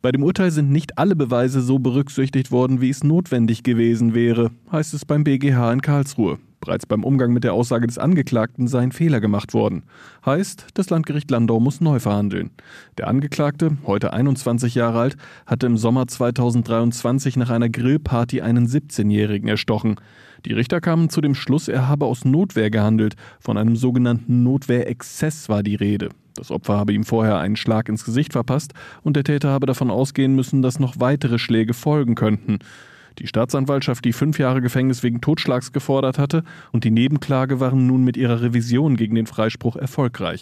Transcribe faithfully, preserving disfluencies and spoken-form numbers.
Bei dem Urteil sind nicht alle Beweise so berücksichtigt worden, wie es notwendig gewesen wäre, heißt es beim B G H in Karlsruhe. Bereits beim Umgang mit der Aussage des Angeklagten seien Fehler gemacht worden. Heißt, das Landgericht Landau muss neu verhandeln. Der Angeklagte, heute einundzwanzig Jahre alt, hatte im Sommer zweitausenddreiundzwanzig nach einer Grillparty einen siebzehnjährigen erstochen. Die Richter kamen zu dem Schluss, er habe aus Notwehr gehandelt. Von einem sogenannten Notwehrexzess war die Rede. Das Opfer habe ihm vorher einen Schlag ins Gesicht verpasst und der Täter habe davon ausgehen müssen, dass noch weitere Schläge folgen könnten. Die Staatsanwaltschaft, die fünf Jahre Gefängnis wegen Totschlags gefordert hatte, und die Nebenklage waren nun mit ihrer Revision gegen den Freispruch erfolgreich.